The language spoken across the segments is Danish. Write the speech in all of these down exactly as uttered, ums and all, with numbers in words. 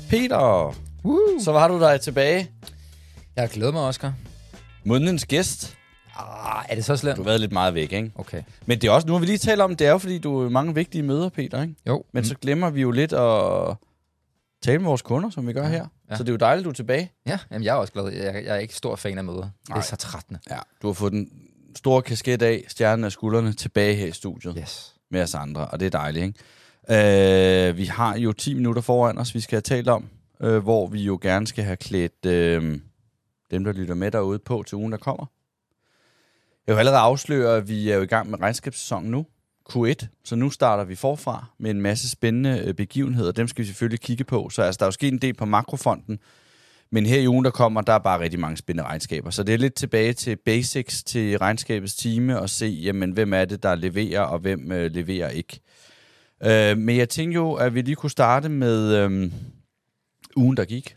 Peter, Woo! så var du der tilbage. Jeg glæder mig, Oscar. Månedens gæst. Ah, er det så slemt? Du har været lidt meget væk, ikke? Okay. Men det er også, nu har vi lige talt om, det er jo fordi, du har mange vigtige møder, Peter, ikke? Jo. Men så glemmer vi jo lidt at tale med vores kunder, som vi gør Ja, her. ja. Så det er jo dejligt, du er tilbage. Ja, jamen, jeg er også glad. Jeg, jeg er ikke stor fan af møder. Det Nej. er så trættende. Ja. Du har fået den store kasket af, stjernen af skuldrene, tilbage her i studiet Yes. med os andre, og det er dejligt, ikke? Uh, vi har jo ti minutter foran os, vi skal have talt om, uh, hvor vi jo gerne skal have klædt uh, dem, der lytter med derude på til ugen, der kommer. Jeg vil allerede afsløre, at vi er jo i gang med regnskabssæsonen nu, Q et, så nu starter vi forfra med en masse spændende begivenheder. Dem skal vi selvfølgelig kigge på. Så altså, der er jo sket en del på makrofonden, men her i ugen, der kommer, der er bare rigtig mange spændende regnskaber. Så det er lidt tilbage til basics, til regnskabets time, og se, jamen, hvem er det, der leverer, og hvem øh, leverer ikke. Øh, men jeg tænkte jo, at vi lige kunne starte med øh, ugen, der gik.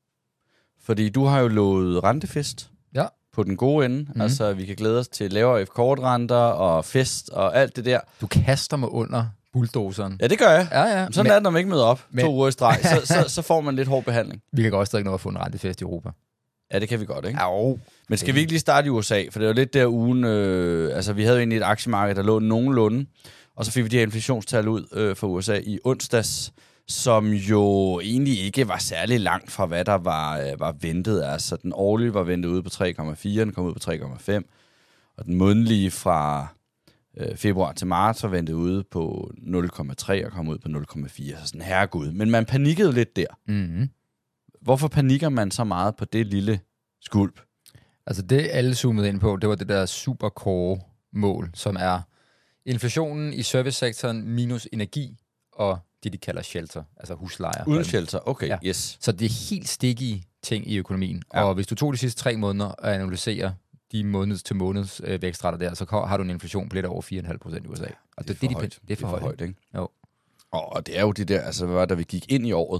Fordi du har jo lovet rentefest. Ja. På den gode ende. Mm. Altså, vi kan glæde os til lavere F-kortrenter og fest og alt det der. Du kaster mig under bulldozeren. Ja, det gør jeg. Ja, ja. Men sådan men, er det, når man ikke møder op men, to uger i streg. Så, så, så får man lidt hård behandling. Vi kan godt stadig nå at få en rentefest i Europa. Ja, det kan vi godt, ikke? Jo. Men skal vi ikke lige starte i U S A? For det var lidt der ugen... Øh, altså, vi havde jo egentlig et aktiemarked, der lå nogenlunde. Og så fik vi de her inflationstal ud øh, fra U S A i onsdags, som jo egentlig ikke var særlig langt fra, hvad der var, øh, var ventet. Altså, den årlige var ventet ude på tre komma fire, den kom ud på tre komma fem. Og den månedlige fra øh, februar til marts var ventet ude på nul komma tre og kom ud på nul komma fire. Så sådan, herregud. Men man panikkede lidt der. Mm-hmm. Hvorfor panikker man så meget på det lille skulp? Altså det, alle zoomede ind på, det var det der supercore-mål, som er inflationen i servicesektoren minus energi og det, de kalder shelter, altså huslejer. Uden shelter, okay, ja. Yes. Så det er helt stikkige ting i økonomien. Ja. Og hvis du tog de sidste tre måneder og analyserer de måneds til måneds øh, vækstrater der, så har du en inflation på lidt over fire komma fem procent i U S A. Og det, det, det, er, det, for de, højt. det er for, det er for højt. højt, Ikke? Jo. Og det er jo det der, altså hvad var da vi gik ind i året,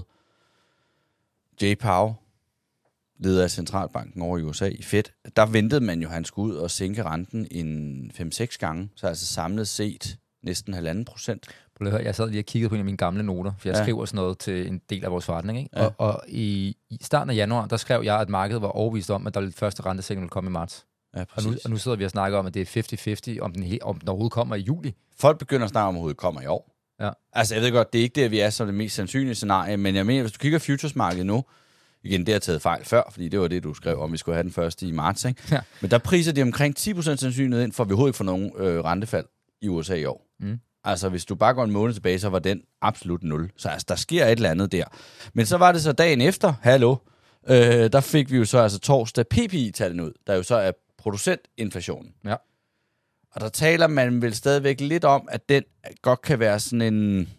Jay Powell, leder af centralbanken over i U S A i Fed, der ventede man jo, at han skulle ud og sænke renten en fem seks gange, så altså samlet set næsten halvanden procent. Jeg sad lige og kiggede på en af mine gamle noter, for jeg ja. skriver sådan noget til en del af vores forretning. Ikke? Ja. Og, og i, i starten af januar, der skrev jeg, at markedet var overbevist om, at der første rentesænkning ville komme i marts. Ja, og, nu, og nu sidder vi og snakker om, at det er halvtreds halvtreds, om den, om den overhovedet kommer i juli. Folk begynder at snakke om, at overhovedet kommer i år. Ja. Altså jeg ved godt, det er ikke det, vi er som det mest sandsynlige scenarie, men jeg mener, hvis du kigger futuresmarkedet nu, igen, det har taget fejl før, fordi det var det, du skrev om, vi skulle have den første i marts, ikke? Ja. Men der priser de omkring ti procent sandsynlighed ind, for vi overhovedet ikke får nogen øh, rentefald i U S A i år. Mm. Altså, hvis du bare går en måned tilbage, så var den absolut nul. Så altså, der sker et eller andet der. Men så var det så dagen efter, hallo, øh, der fik vi jo så altså torsdag P P I-tallene ud, der jo så er producentinflationen. Ja. Og der taler man vel stadigvæk lidt om, at den godt kan være sådan en,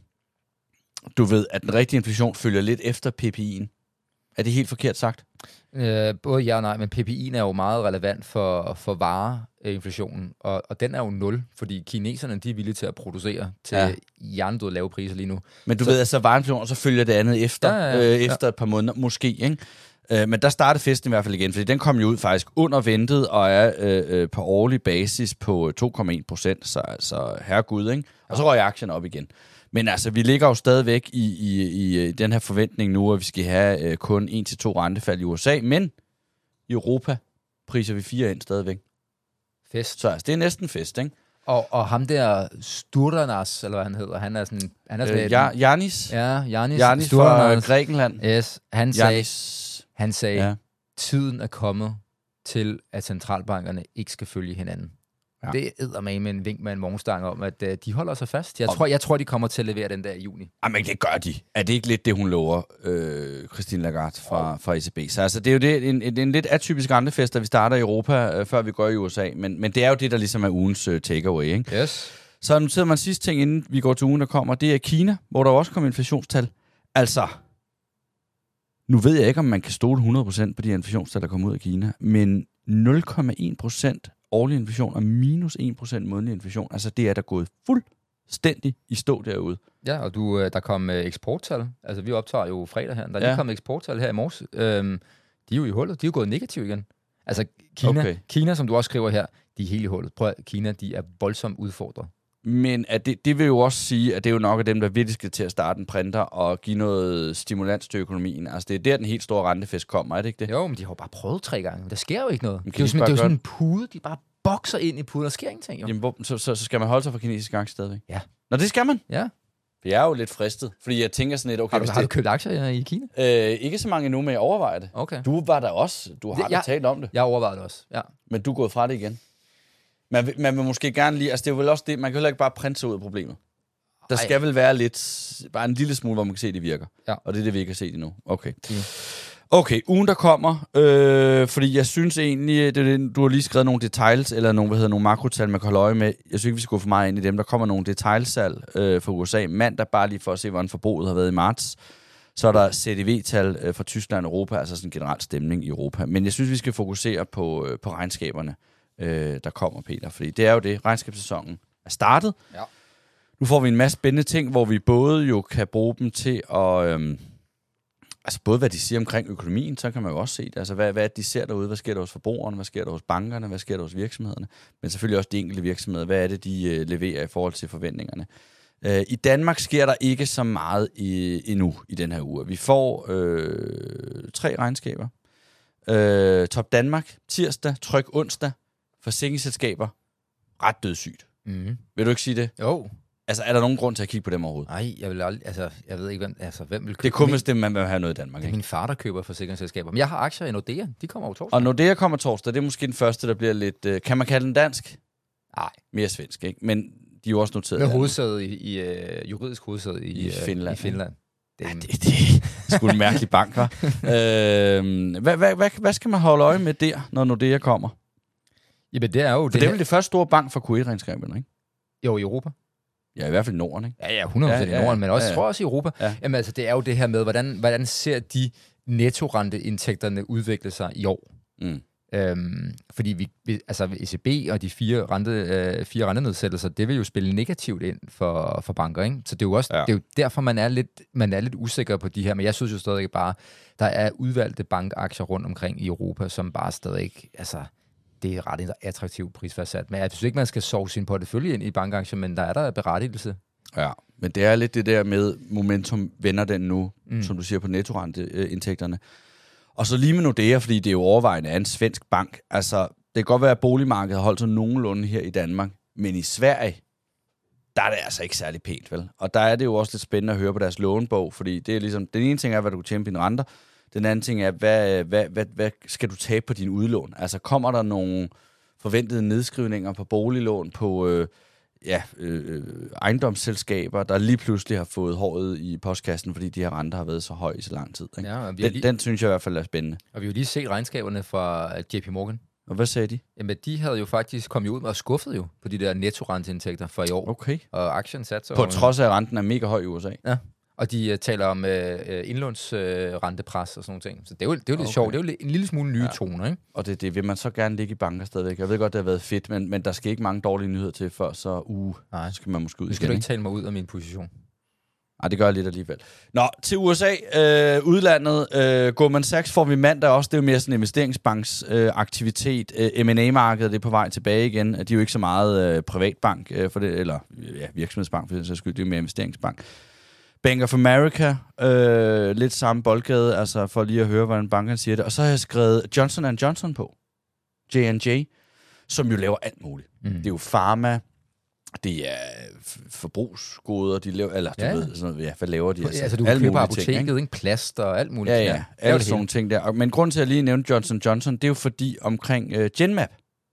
du ved, at den rigtige inflation følger lidt efter P P I'en. Er det helt forkert sagt? Øh, både ja og nej, men P P I'en er jo meget relevant for, for vareinflationen, og, og den er jo nul, fordi kineserne de er villige til at producere til ja. hjernedøde lave priser lige nu. Men du så, ved, altså vareinflationen, så følger det andet efter, ja, ja, ja. Øh, efter ja. et par måneder, måske, ikke? Øh, men der startede festen i hvert fald igen, fordi den kom jo ud faktisk under ventet, og er øh, øh, på årlig basis på to komma en procent, så altså herregud, ikke? Og så røg aktien op igen. Men altså, vi ligger jo stadigvæk i, i, i den her forventning nu, at vi skal have øh, kun en til to rentefald i U S A, men i Europa priser vi fire ind stadigvæk. Fest. Så altså, det er næsten fest, ikke? Og, og ham der Sturdanas, eller hvad han hedder, han er sådan... Han er sådan øh, ja, Janis. Ja, Janis. Janis fra Grækenland. Yes, han Janis. sagde, han sagde ja. tiden er kommet til, at centralbankerne ikke skal følge hinanden. Ja. Det æder med en vink med en vognstang om, at uh, de holder sig fast. Jeg tror, jeg tror, de kommer til at levere den der i juni. Jamen, det gør de. Er det ikke lidt det, hun lover, øh, Christine Lagarde fra, fra E C B? Så altså, det er jo det, en, en, en lidt atypisk rentefest, da vi starter i Europa, øh, før vi går i U S A. Men, men det er jo det, der ligesom er ugens øh, takeaway, ikke? Yes. Så noterer man sidste ting, inden vi går til ugen, der kommer. Det er Kina, hvor der også kommer inflationstal. Altså, nu ved jeg ikke, om man kan stole hundrede procent på de inflationstal, der kommer ud af Kina, men nul komma en procent årlig inflation og minus en procent månedlig inflation. Altså, det er der gået fuldstændig i stå derude. Ja, og du, der kom eksporttal. Altså, vi optager jo fredag her. Der er lige ja. kommet eksporttal her i morges. Øhm, de er jo i hullet. De er jo gået negativt igen. Altså, Kina, okay. Kina, som du også skriver her, de er helt i hullet. Prøv at, Kina, de er voldsomt udfordret. Men at det, det vil jo også sige, at det er jo nok af dem, der virkelig skal til at starte en printer og give noget stimulans til økonomien. Altså det er der, den helt store rentefest kommer, er det ikke det? Jo, men de har jo bare prøvet tre gange. Der sker jo ikke noget. Men Det er jo, de sådan, bare det er jo sådan gøre- en pude, de bare bokser ind i puden, der sker ingenting jo. Jamen, hvor, så, så, så skal man holde sig for kinesisk aktie stadigvæk? Ja. Nå, det skal man. Ja. For jeg er jo lidt fristet, fordi jeg tænker sådan lidt, okay, Har du, hvis har du det, købt aktier i Kina? øh, ikke så mange endnu, men jeg overvejer det. Okay. Du var der også, du har Det- da jeg- talt om det, Jeg overvejede det også, ja. men du er gået fra det igen. Man vil, man vil måske gerne lige, altså det er jo vel også det, man kan heller ikke bare printe sig ud af problemet. Der Ej. skal vel være lidt, bare en lille smule, hvor man kan se, at det virker. Ja. Og det er det, vi ikke har set endnu. Okay. Mm. Okay, ugen der kommer, øh, fordi jeg synes egentlig, det er det, du har lige skrevet nogle details, eller nogle, hvad hedder, nogle makrotal, man kan holde øje med. Jeg synes ikke, vi skal gå for meget ind i dem. Der kommer nogle detailsalg øh, fra U S A mandag, bare lige for at se, hvordan forbruget har været i marts. Så er der C D V-tal øh, fra Tyskland og Europa, altså sådan en generel stemning i Europa. Men jeg synes, vi skal fokusere på, øh, på regnskaberne, øh, der kommer, Peter. Fordi det er jo det, regnskabssæsonen er startet. Ja. Nu får vi en masse spændende ting, hvor vi både jo kan bruge dem til at... Øh, altså både hvad de siger omkring økonomien, så kan man jo også se det. Altså hvad, hvad de ser derude, hvad sker der hos forbrugerne, hvad sker der hos bankerne, hvad sker der hos virksomhederne. Men selvfølgelig også de enkelte virksomheder, hvad er det, de øh, leverer i forhold til forventningerne. Øh, I Danmark sker der ikke så meget i, endnu i den her uge. Vi får øh, tre regnskaber. Øh, Top Danmark, tirsdag, Tryg onsdag, forsikringsselskaber, ret dødssygt. Mm. Vil du ikke sige det? Jo. Altså er der nogen grund til at kigge på dem overhovedet? Nej, jeg vil aldrig, altså, jeg ved ikke, hvem, altså, hvem vil købe Det er kun, min- hvis det, man vil have noget i Danmark. Det er Ikke? min far, der køber forsikringsselskaber. Men jeg har aktier i Nordea. De kommer jo torsdag. Og Nordea kommer torsdag, det er måske den første, der bliver lidt... Øh, kan man kalde den dansk? Nej. Mere svensk, ikke? Men de er jo også noteret. Med i hovedsæde i, i uh, juridisk hovedsæde i, I øh, Finland, I Finland. Det er Ja, det, det er sgu en mærkelig bank, hva'? øh, hvad, hvad, hvad, hvad skal man holde øje med der, når Nordea kommer? Jamen, det er jo For det, det er her- vel det første store bank for Q et-regnskaberne, ikke? Jo, i Europa. Ja, i hvert fald i Norden, ikke? Ja, ja, hundrede procent Ja, i ja, Norden, men også, ja, ja. tror jeg også i Europa. Ja. Jamen, altså, det er jo det her med, hvordan, hvordan ser de nettorenteindtægterne udvikle sig i år? Mm. Øhm, fordi vi, vi, altså E C B og de fire, rente, øh, fire rentenedsættelser, det vil jo spille negativt ind for, for banker, ikke? Så det er jo også Ja. det er jo derfor, man er, lidt, man er lidt usikker på de her, men jeg synes jo stadig bare, der er udvalgte bankaktier rundt omkring i Europa, som bare stadig, altså, det er ret attraktivt prisfastsat. Men jeg synes ikke, man skal sove sin portefølje ind i bankaktier, men der er der berettigelse. Ja, men det er lidt det der med, momentum vender den nu, Mm. mm. som du siger, på nettorenteindtægterne. Og så lige med Nordea, fordi det er jo overvejende er en svensk bank. Altså, det kan godt være, at boligmarkedet har holdt sig nogenlunde her i Danmark, men i Sverige, der er det altså ikke særlig pænt, vel? Og der er det jo også lidt spændende at høre på deres lånebog, fordi det er ligesom, den ene ting er, hvad du kan tjene på dine renter, den anden ting er, hvad, hvad, hvad, hvad skal du tabe på dine udlån? Altså, kommer der nogle forventede nedskrivninger på boliglån, på øh, ja, øh, ejendomsselskaber, der lige pludselig har fået håret i postkassen, fordi de her renter har været så høje i så lang tid, ikke? Ja, og, vi har Den, lige, den synes jeg i hvert fald er spændende. og vi har jo lige set regnskaberne fra J P Morgan. Og hvad sagde de? Jamen, de havde jo faktisk kommet ud og skuffet jo på de der nettorenteindtægter for i år. Okay. Og aktien satte sig På over- trods af, at renten er mega høj i U S A. Ja, og de uh, taler om uh, indlånsrentepres uh, og sådan nogle ting. Så det er jo, det er jo lidt Okay. sjovt. Det er jo lidt- en lille smule nye Ja. ja. toner, ikke? Og det, det vil man så gerne ligge i banker stadigvæk. Jeg ved godt, det har været fedt, men, men der skal ikke mange dårlige nyheder til før, så uh, Nej. så skal man måske ud Nu skal igen. du ikke Ikke? tale mig ud af min position. Nej, det gør jeg lidt alligevel. Nå, til U S A, øh, udlandet. Øh, Goldman Sachs får vi mandag også. Det er jo mere sådan en investeringsbanks øh, aktivitet. Øh, M and A-markedet er på vej tilbage igen. De er jo ikke så meget øh, privatbank, øh, for det, eller ja, virksomhedsbank for den sags skyld. Det er jo mere investeringsbank. Bank of America, øh, lidt samme boldgade, altså for lige at høre, hvordan bankerne siger det. Og så har jeg skrevet Johnson and Johnson på. J and J, som jo laver alt muligt. Mm. Det er jo pharma, det er f- forbrugsgoder, de laver, eller du Ja. ved, sådan noget, ja, hvad laver de? Altså, altså du alle køber mulige apoteket, ting, ikke? ikke? Plast og alt muligt. Ja, ja, Det er alle det sådan nogle ting der. Og- Men grunden til, at jeg lige nævnte Johnson Johnson, det er jo fordi omkring øh, Genmap,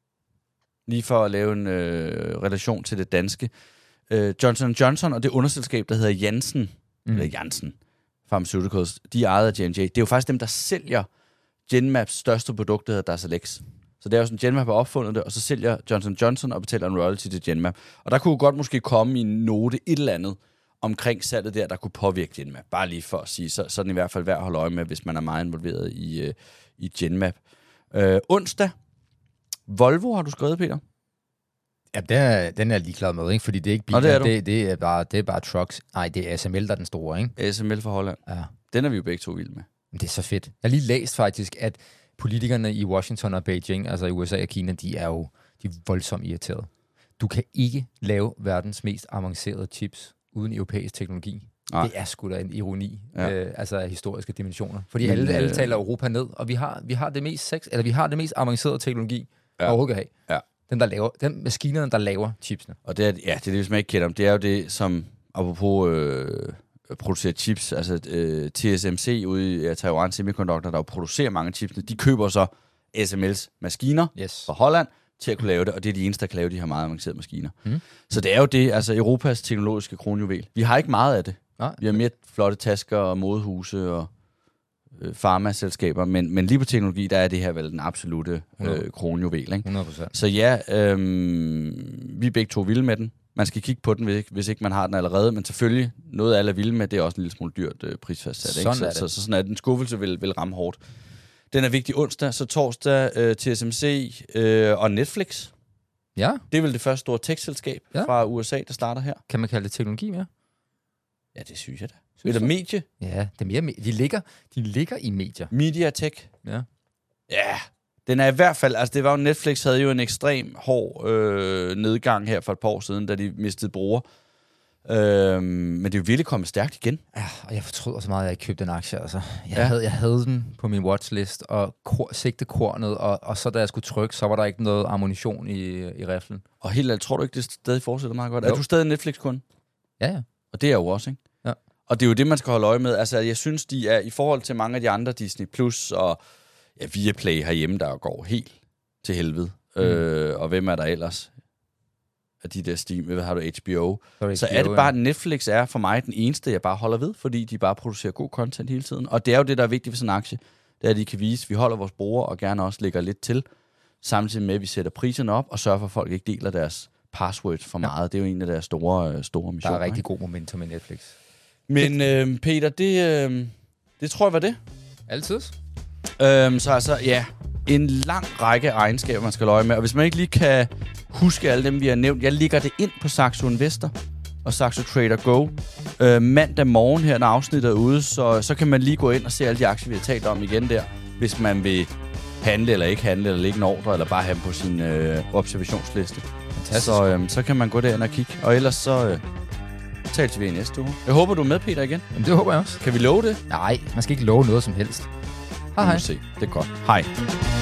lige for at lave en øh, relation til det danske, øh, Johnson Johnson og det underselskab, der hedder Janssen, mm. eller Janssen Pharmaceuticals, de er ejet af J and J. Det er jo faktisk dem, der sælger Genmaps største produkt, der hedder Darzalex. Så det er jo sådan, Genmap har opfundet det, og så sælger Johnson Johnson og betaler en royalty til Genmap. Og der kunne jo godt måske komme i en note et eller andet omkring salget der, der kunne påvirke Genmap. Bare lige for at sige, så, så er den i hvert fald værd at holde øje med, hvis man er meget involveret i, øh, i Genmap. Øh, onsdag. Volvo har du skrevet, Peter? Ja, den er, den er ligeglad med, ikke? Fordi det er ikke biler, Nå, det er du. det, det, er bare, det er bare trucks. Nej, det er S M L, der er den store, ikke? S M L fra Holland. Ja. Den er vi jo begge to vilde med. Men det er så fedt. Jeg har lige læst faktisk, at politikerne i Washington og Beijing, altså i U S A og Kina, de er jo de er voldsomt irriterede. du kan ikke lave verdens mest avancerede chips uden europæisk teknologi. Nej. Det er sgu da en ironi, ja. øh, altså af historiske dimensioner. Fordi alle, alle taler Europa ned, og vi har, vi har det mest sex, eller vi har det mest avancerede teknologi, ja. overhovedet kan have. Ja. Den, der laver, den maskinerne, der laver chipsene. Og det er, ja, det er det, hvis man ikke kender dem. Det er jo det, som apropos øh, producerer chips, altså øh, T S M C ude i ja, Taiwan Semiconductor, der jo producerer mange chipsene, de køber så S M L's maskiner yes. fra Holland til at kunne lave det, og det er de eneste, der kan lave de her meget avancerede maskiner. Mm. Så det er jo det, altså Europas teknologiske kronjuvel. Vi har ikke meget af det. Nej. Vi har mere flotte tasker og modehuse og øh, farmaselskaber, men, men lige på teknologi, der er det her vel den absolute øh, kronjuvel. Ikke? hundrede procent. Så ja, øh, vi er begge to vilde med den. Man skal kigge på den, hvis, hvis ikke man har den allerede, men selvfølgelig, noget af alle er vilde med, det er også en lille smule dyrt øh, prisfastsat. Sådan ikke? Så, er det. Så, så sådan er den skuffelse vil, vil ramme hårdt. Den er vigtig onsdag, så torsdag øh, T S M C øh, og Netflix. Ja. Det er vel det første store tech-selskab ja. fra U S A, der starter her. Kan man kalde det teknologi mere? Ja, det synes jeg da. Eller medie? Ja, det er mere de ligger, de ligger i medier. Media tech. Ja. Ja, den er i hvert fald, altså det var jo, Netflix havde jo en ekstrem hård øh, nedgang her for et par år siden, da de mistede brugere. Øh, men det er jo virkelig kommet stærkt igen. Ja, og jeg fortryder så meget, at jeg ikke købte en aktie. Altså. Jeg, ja. havde, jeg havde den på min watchlist, og kor, sigte kornet, og, og så da jeg skulle trykke, så var der ikke noget ammunition i, i riflen. Og helt ærligt, tror du ikke, det stadig fortsætter meget godt? Jo. Er du stadig Netflix-kunde? Ja, ja. Og det er jo også, ikke? Ja. Og det er jo det, man skal holde øje med. Altså, jeg synes, de er i forhold til mange af de andre Disney Plus og ja, Viaplay herhjemme, der går helt til helvede. Mm. Øh, og hvem er der ellers? Af de der Steam, hvad har du, H B O? Så, så er det bare, ja. Netflix er for mig den eneste, jeg bare holder ved, fordi de bare producerer god content hele tiden. Og det er jo det, der er vigtigt for sådan en aktie. Det er, at de kan vise, at vi holder vores brugere og gerne også lægger lidt til, samtidig med, at vi sætter priserne op og sørger for, at folk ikke deler deres passwords for meget. Ja. Det er jo en af deres store, store missioner. Der er rigtig god momentum med Netflix. Men øh, Peter, det, øh, det tror jeg var det. Altid. Øhm, så altså, ja, en lang række egenskaber, man skal løje med. Og hvis man ikke lige kan huske alle dem, vi har nævnt, jeg ligger det ind på Saxo Investor og Saxo Trader Go øh, mandag morgen her, når afsnittet er ude, så, så kan man lige gå ind og se alle de aktier, vi har talt om igen der, hvis man vil handle eller ikke handle, eller lægge en ordre, eller bare have dem på sin øh, observationsliste. Fantastisk. Så, øh, så kan man gå derind og kigge. Og ellers så øh, tales vi i næste uge. Jeg håber, du er med, Peter, igen. Jamen, det håber jeg også. Kan vi love det? Nej, man skal ikke love noget som helst. Hej, hej. Se. Det er godt. Hej.